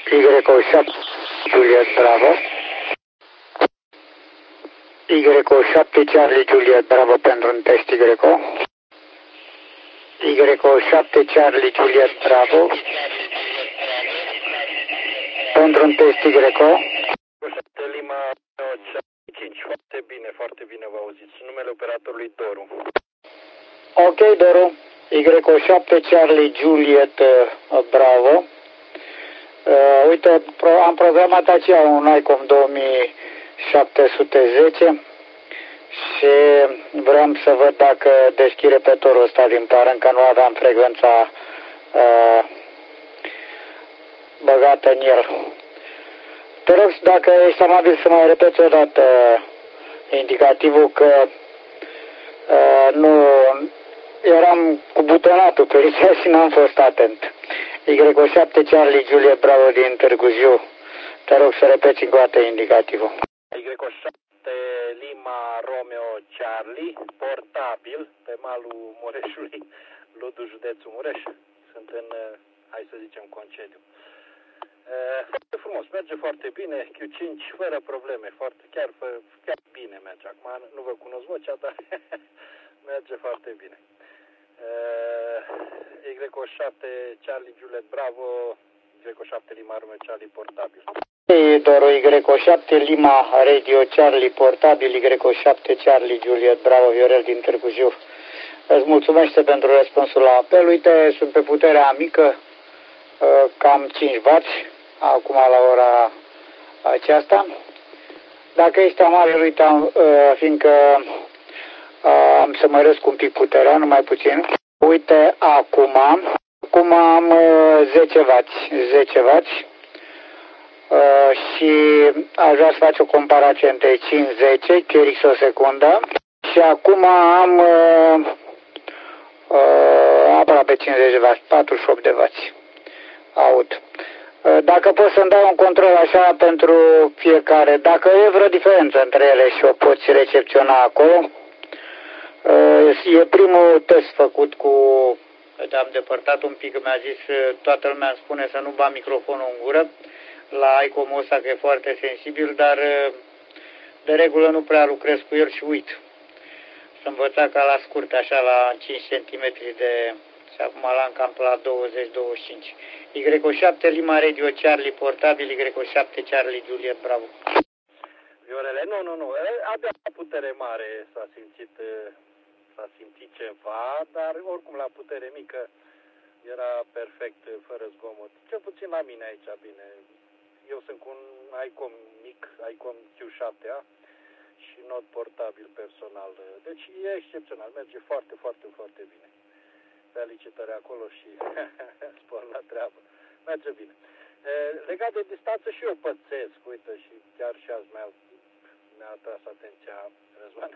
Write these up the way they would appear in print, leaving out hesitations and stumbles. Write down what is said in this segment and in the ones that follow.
Y7 Juliet Bravo. Y7 Charlie Juliet Bravo pentru un test Y. Y7 Charlie Juliet Bravo pentru un test Y. Lima 5. Foarte bine vă auziți. Numele operatorului Doru. Ok, Doru. Y7 Charlie Juliet Bravo. Uite, am programat aceea un ICOM 2710 și vreau să văd dacă deschid repetorul ăsta din pară, încă nu aveam frecvența băgată în el. Te rog, dacă ești amabil, să mai repeți o dată indicativul, că nu eram cu butonatul pe aici și n-am fost atent. Y7 Charlie Juliet Bravo din Târgu Jiu. Te rog să repeți încă o dată indicativul. Y7 Lima Romeo Charlie, portabil, pe malul Mureșului, Ludu, județul Mureș. Sunt în, hai să zicem, concediu. Foarte frumos, merge foarte bine, Q5 fără probleme, chiar bine merge. Acum nu vă cunosc vocea, dar merge foarte bine. Y7 Charlie Juliet Bravo, Y7 Lima Romeo Charlie portabil. Doru, Y7 Lima Radio Charlie portabil, Y7 Charlie Juliet Bravo, Viorel din Târgu Jiu. Îți mulțumesc pentru răspunsul la apel. Uite, sunt pe puterea mică, cam 5W, acum la ora aceasta. Dacă ești amabil, uite, fiindcă am să măresc un pic puterea, numai puțin. Uite, acum am 10W, și aș vrea să fac o comparație între 5-10, QRX o secundă, și acum am aproape 50W, 48W. Aud. Dacă poți să-mi dai un control așa pentru fiecare, dacă e vreo diferență între ele și o poți recepționa acolo. E primul test făcut cu... Am depărtat un pic, mi-a zis, toată lumea îmi spune să nu bag microfonul în gură la ICOM-ul ăsta, că e foarte sensibil, dar de regulă nu prea lucrez cu el și uit. Să învăța ca la scurt, așa la 5 cm de... și acum l-am cam la 20-25. Y7 Lima Radio Charlie portabil, Y7 Charlie Juliet Bravo. Viorele, nu. Abia la putere mare s-a simțit ceva, dar oricum la putere mică era perfect, fără zgomot. Cel puțin la mine aici, bine. Eu sunt cu un ICOM mic, ICOM Q7A și not portabil personal. Deci e excepțional, merge foarte bine. Felicitări acolo și spor la treabă. Merge bine. Legat de distanță și eu pățesc, uite, și chiar și azi mi-a atras atenția Răzvan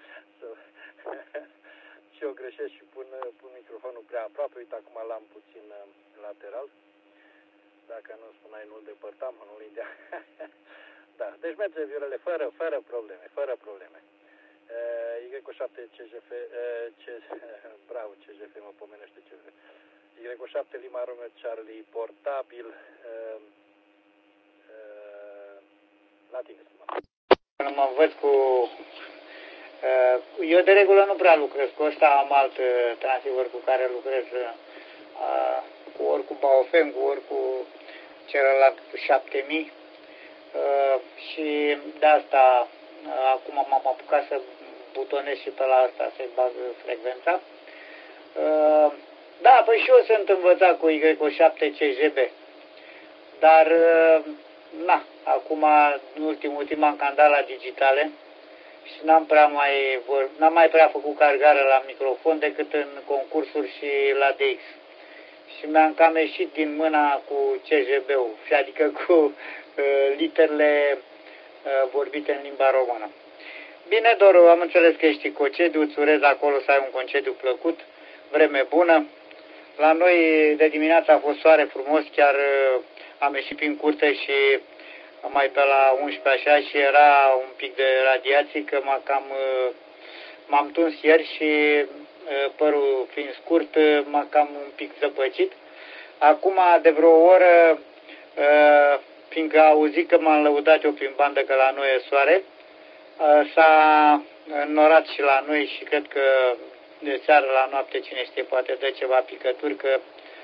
și eu greșesc și pun microfonul prea aproape. Uite, acum l-am puțin lateral. Dacă nu spuneai, nu-l depărtam, nu-l idea. Da, deci merge, Viorele, fără probleme. Y7 CGF, bravo, CGF, mă pomenește CGF. Y7 Lima Romeo Charlie portabil, la tine, Nu mă învăț cu... Eu de regulă nu prea lucrez cu ăsta, am alt transceiver cu care lucrez, ori cu Baofeng, ori cu celălalt cu 7000, și de asta acum m-am apucat să butonez și pe la asta, să-i bag frecvența. Da, păi și eu sunt învățat cu Y7 CGB, dar acum în ultim am cam dat la digitale și n-am mai prea făcut cargare la microfon decât în concursuri și la DX. Și mi-am cam ieșit din mâna cu CGB-ul, adică cu literele vorbite în limba română. Bine, Doru, am înțeles că ești în concediu, îți urez acolo să ai un concediu plăcut, vreme bună. La noi de dimineață a fost soare frumos, chiar am ieșit prin curte și mai pe la 11 așa și era un pic de radiații, că m-am tuns ieri și părul fiind scurt m-a cam un pic zăpăcit. Acum de vreo oră fiindcă a auzit că m-am lăudat eu prin bandă că la noi e soare, s-a înnorat și la noi și cred că de seară la noapte, cine știe, poate dă ceva picături, că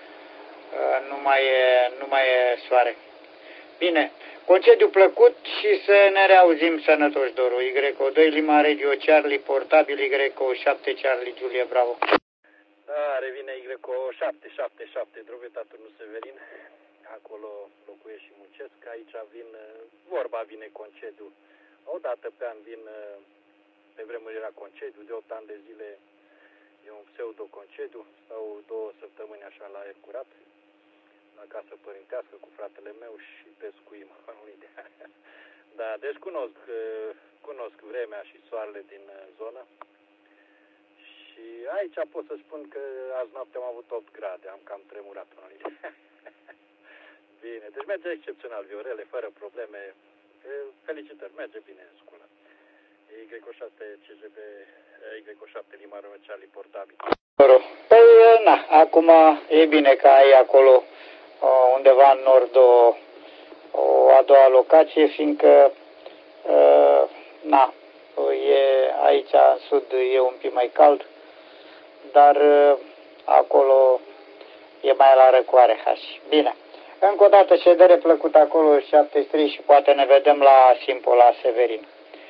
nu mai e soare. Bine, concediu plăcut și să ne reauzim sănătoși, Doru. Y-2 Lima Radio Charlie, portabil Y-7 Charlie Julie Bravo. Da, revine Y-777, drobeta turnul Severin. Acolo locuiesc și muncesc. Aici vorba vine concediu. O dată pe an vin, pe vremuri era concediu, de 8 ani de zile e un pseudo-concediu. Stau 2 săptămâni așa la aer curat, la casă părintească cu fratele meu și pescuim anul de ani. Da, deci cunosc vremea și soarele din zonă. Și aici pot să spun că azi noapte am avut 8 grade, am cam tremurat anul de ani. Bine, deci merge excepțional, Viorele, fără probleme. Felicitări, merge bine în școală. Y7 CGB, Y7 Lima Romeo Charlie portabil. Păi, na, acum e bine că ai acolo undeva în nord a doua locație, fiindcă aici în sud e un pic mai cald, dar acolo e mai la răcoare. Bine. Încă o dată ședere plăcută acolo 73 și poate ne vedem la Simpo, la Severin.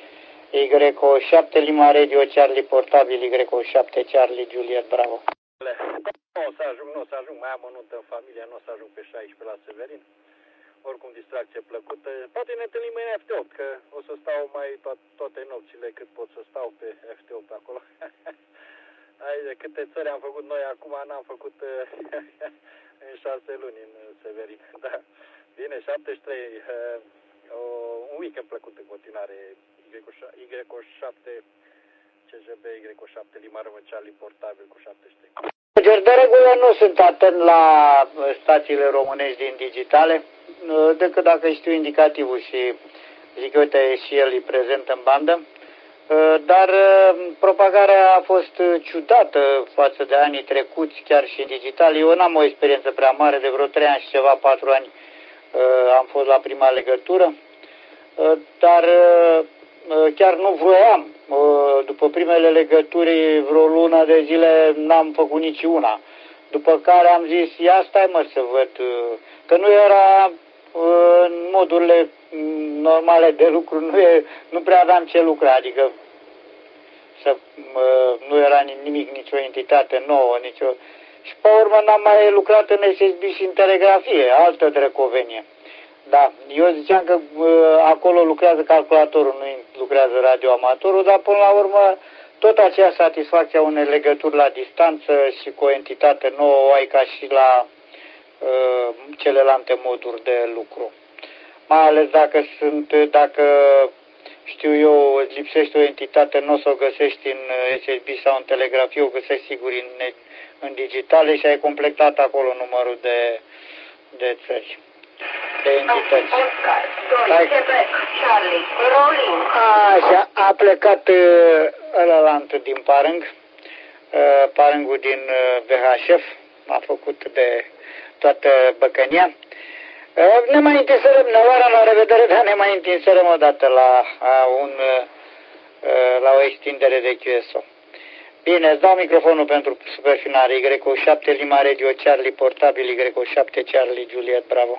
Y7 Lima Radio Charlie portabil, Y7 Charlie Juliet Bravo. Nu o să ajung, mai am o nuntă în familie, nu o să ajung pe 16 la Severin. Oricum distracție plăcută. Poate ne întâlnim în FT8, că o să stau mai toate nopțile cât pot să stau pe FT8 acolo. Hai, câte țări am făcut noi acum, n-am făcut în 6 luni în Severin. Da. Bine, 73, un weekend plăcut în continuare. Y7 CGB, Y7 Lima Romeo Charlie portabil cu 73. De regulă nu sunt atent la stațiile românești din digitale, decât dacă știu indicativul și zic, uite, și el e prezent în bandă. Dar propagarea a fost ciudată față de anii trecuți, chiar și digital. Eu n-am o experiență prea mare, de vreo 3 ani și ceva, 4 ani am fost la prima legătură, dar chiar nu vroiam. După primele legături, vreo lună de zile n-am făcut nici una. După care am zis, ia stai mă să văd, că nu era în modurile normale de lucru, nu prea aveam ce lucra, adică nu era nimic, nicio entitate nouă, Și pe urmă n-am mai lucrat în SSB și în telegrafie, altă drăcovenie. Da, eu ziceam că acolo lucrează calculatorul, nu lucrează radioamatorul, dar până la urmă tot aceea satisfacția unei legături la distanță și cu o entitate nouă o ai ca și la celelalte moduri de lucru. Mai ales dacă știu eu, îți lipsește o entitate, nu o să o găsești în SSB sau în telegrafie, o găsești sigur în digitale și ai completat acolo numărul de țări, de entități. Așa, a plecat ălălant din Parâng, Parângul din VHF, a făcut de toată băcănia. Ne mai întinserăm, la revedere, dar ne mai întinserăm odată la o extindere de QSO. Bine, îți dau microfonul pentru superfinare. Y7 Lima Radio Charlie portabil, Y7 Charlie Juliet Bravo.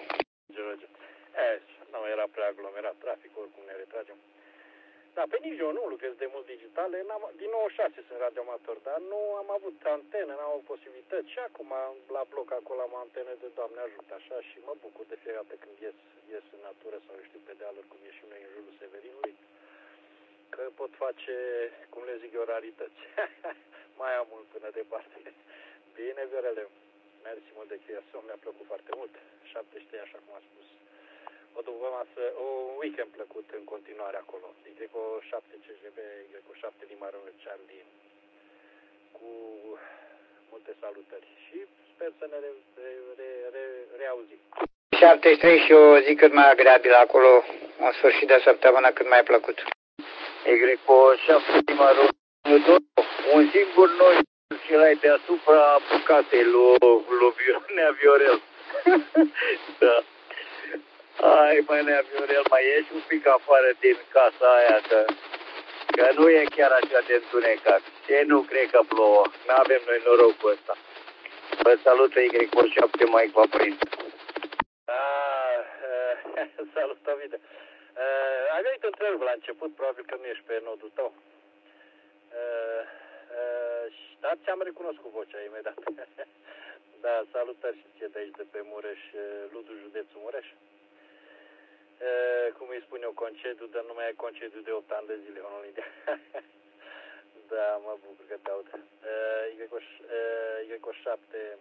Nu era prea aglomerat trafic, oricum ne retragem. Da, pe nici eu nu lucrez de mult digitale, din 96 sunt radioamator, dar nu am avut antenă, n-am avut posibilități și acum la bloc acolo am antenă de Doamne ajută așa și mă bucur de fiecare dată când ies în natură sau știu pe dealuri cum ieșim noi în jurul Severinului, că pot face, cum le zic eu, rarități. Mai am mult până departe. Bine, Viorele, mersi mult de QSO, mi-a plăcut foarte mult, 73 așa cum a spus. O după masă, un weekend plăcut în continuare acolo. Y7 CGB, Y7 Lima Romeo Charlie, cu multe salutări și sper să ne reauzim. 73 și o zi cât mai agreabilă acolo, în sfârșit de săptămână cât mai plăcut. Y7 Lima Romeo, un singur noi și l-ai deasupra bucatei lui Viorel. Da. Hai, mă, nea Viorel, mai ieși un pic afară din casa aia, că nu e chiar așa de întunecat. Ce nu cred că plouă. N-avem noi norocul ăsta. Vă salută Y7 Mike Papain. Salut, Ovidiu. Ai venit întrerup la început, probabil că nu ești pe nodul tău. Dar ți-am recunoscut vocea imediat. Da, salutări și ție de aici, de pe Mureș, Ludu, județul Mureș. Cum îi spun eu, concediu, dar nu mai e concediu de 8 ani de zile, unul de. Da, mă bucur că te aud. Y7,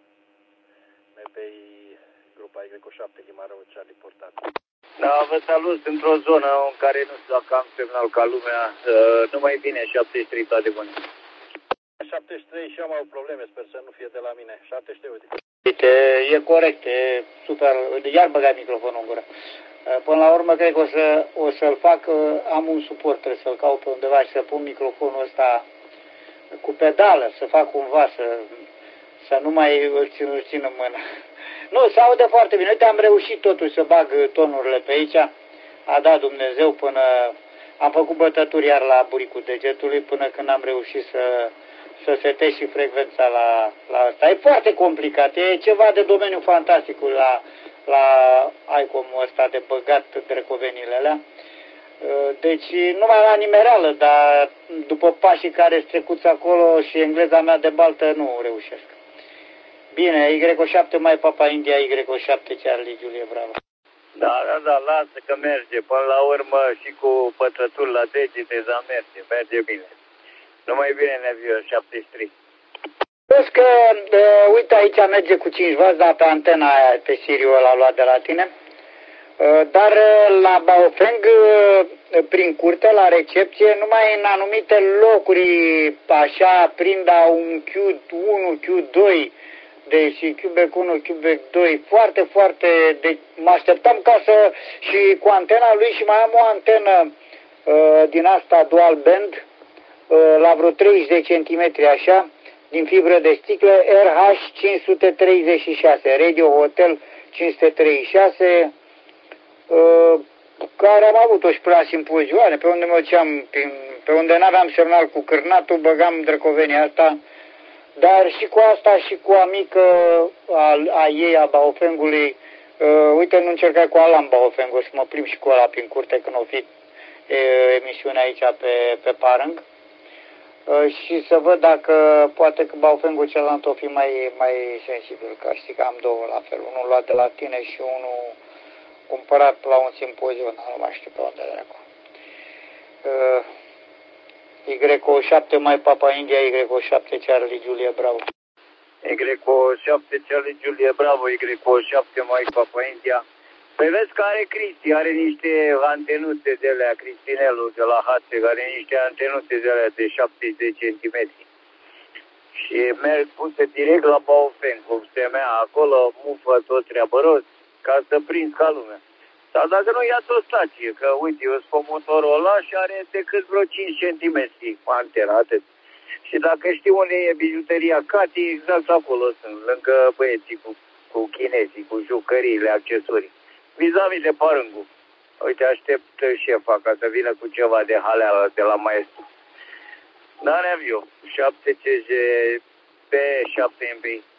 MPI, grupa Y7, Ghimarău, Charlie Portat. Da, vă salut într-o zonă în care nu știu dacă am semnal ca lumea, nu mai bine 73 toate bune. 73 și eu am avut probleme, sper să nu fie de la mine. 73, uite. Uite, e corect, e super, iar băgai microfonul în gură. Până la urmă, cred că o să-l fac, am un suport, trebuie să-l caut pe undeva și să pun microfonul ăsta cu pedală, să fac cumva, să nu mai îl țin în mână. Nu, se aude foarte bine. Uite, am reușit totuși să bag tonurile pe aici. A dat Dumnezeu până am făcut bătături iar la buricul degetului până când am reușit să setez și frecvența la asta. E foarte complicat, e ceva de domeniu fantastic la ICOM-ul ăsta de băgat drecovenile alea. Deci numai la nimereală, dar după pașii care sunt trecuți acolo și engleza mea de baltă nu reușesc. Bine, Y7 mai Papa India, Y7 Charlie Julie Bravo. Da, lasă că merge. Până la urmă și cu pătrături la degete, dar merge bine. Numai bine, Nevio, 73. Vezi că, uite, aici merge cu 5 W, dar pe antena aia, pe Siriu ăla luat de la tine. Dar la Baofeng, prin curte, la recepție, numai în anumite locuri, așa, prindă un Q1, Q2, deci Quebec 1, Quebec 2, foarte, foarte, deci mă așteptam ca să, și cu antena lui și mai am o antenă din asta dual band, la vreo 30 de centimetri așa, din fibră de sticlă, RH 536, Radio Hotel 536, care am avut-o și până la simpozioane, pe unde mă duceam, pe unde n-aveam semnal cu cârnatul, băgam drăcovenia asta, dar și cu asta și cu a mică a ei, a Baofengului, uite, nu încercai cu Alan Baofeng, o să mă plimb și cu ăla prin curte când o fi emisiunea aici pe Parâng, și să văd dacă poate că Baofengul celălalt o fi mai sensibil, că știi că am două la fel, unul luat de la tine și unul cumpărat la un simpozion, nu mai știu pe unde dracu. Y7 mai Papa India, Y7 Charlie Julie Bravo. Y7 Charlie Julie Bravo, Y7 mai Papa India. Păi vezi că are Cristi, are niște antenuțe de alea, Cristinelul de la Hațeg, are niște antenuțe de alea de 70 de centimetri. Și merg puse direct la Baofeng, cum se mea acolo, mufă tot treabăros, ca să prinzi ca lumea. Sau dacă nu, ia-ți o stație, că uite, eu sunt motorul ăla și are decât vreo 5 cm antena, atât. Și dacă știi unde e bijuteria Cati, exact acolo sunt, lângă băieții cu chinezii, cu jucăriile, accesorii. Vis-a-vis de Parângul. Uite, aștept șefa ca să vină cu ceva de haleală de la maestru. Da, Neviu, 7 CG pe 7 MPI.